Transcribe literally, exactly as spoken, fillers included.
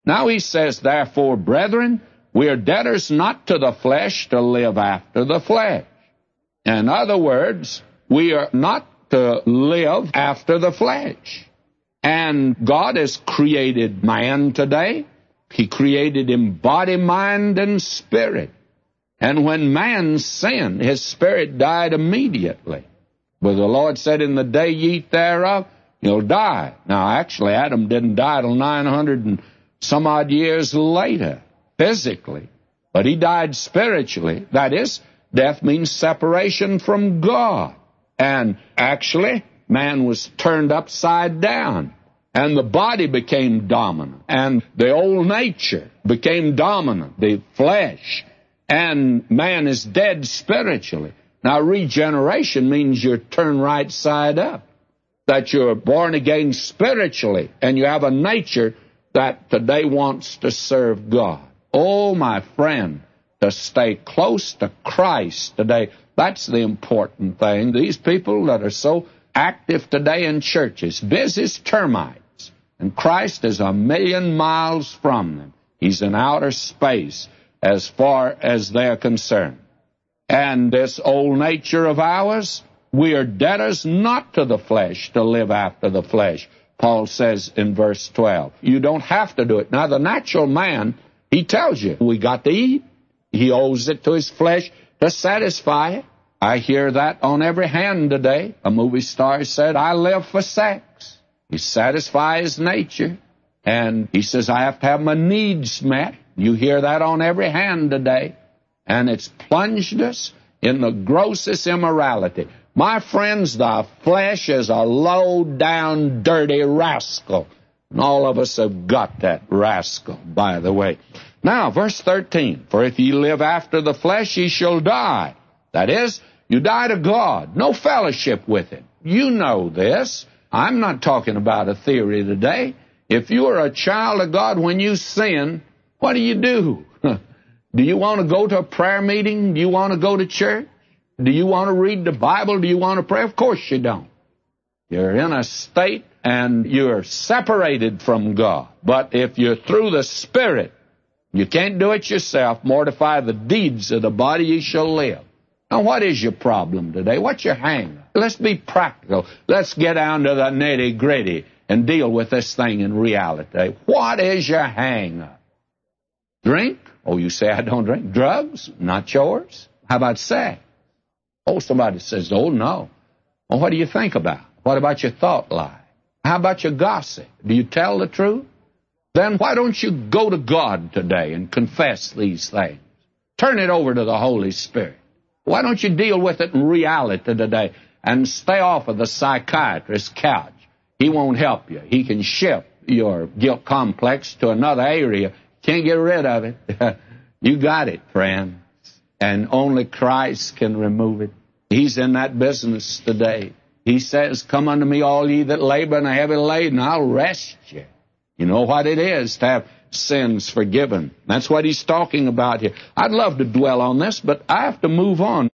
Now he says, therefore, brethren, we are debtors not to the flesh to live after the flesh. In other words, we are not to live after the flesh. And God has created man today. He created him body, mind, and spirit. And when man sinned, his spirit died immediately. But the Lord said, in the day ye eat thereof, you'll die. Now, actually, Adam didn't die till nine hundred and some odd years later, physically. But he died spiritually. That is, death means separation from God. And actually, man was turned upside down. And the body became dominant. And the old nature became dominant, the flesh. And man is dead spiritually. Now, regeneration means you're turned right side up. That you're born again spiritually. And you have a nature that today wants to serve God. Oh, my friend, to stay close to Christ today, that's the important thing. These people that are so active today in churches, busy as termites, and Christ is a million miles from them. He's in outer space as far as they're concerned. And this old nature of ours, we are debtors not to the flesh to live after the flesh. Paul says in verse twelve, you don't have to do it. Now, the natural man, he tells you, we got to eat. He owes it to his flesh to satisfy it. I hear that on every hand today. A movie star said, I live for sex. He satisfies his nature. And he says, I have to have my needs met. You hear that on every hand today. And it's plunged us in the grossest immorality. My friends, the flesh is a low-down, dirty rascal. And all of us have got that rascal, by the way. Now, verse thirteen, for if ye live after the flesh, ye shall die. That is, you die to God, no fellowship with Him. You know this. I'm not talking about a theory today. If you are a child of God, when you sin, what do you do? Do you want to go to a prayer meeting? Do you want to go to church? Do you want to read the Bible? Do you want to pray? Of course you don't. You're in a state and you're separated from God. But if you're through the Spirit, you can't do it yourself. Mortify the deeds of the body, ye shall live. Now, what is your problem today? What's your hang-up? Let's be practical. Let's get down to the nitty-gritty and deal with this thing in reality. What is your hang-up? Drink? Oh, you say I don't drink. Drugs? Not yours. How about sex? Oh, somebody says, oh, no. Well, what do you think about? What about your thought life? How about your gossip? Do you tell the truth? Then why don't you go to God today and confess these things? Turn it over to the Holy Spirit. Why don't you deal with it in reality today and stay off of the psychiatrist's couch? He won't help you. He can shift your guilt complex to another area. Can't get rid of it. You got it, friends. And only Christ can remove it. He's in that business today. He says, come unto me, all ye that labor and are heavy laden, I'll rest you. You know what it is to have sins forgiven. That's what he's talking about here. I'd love to dwell on this, but I have to move on.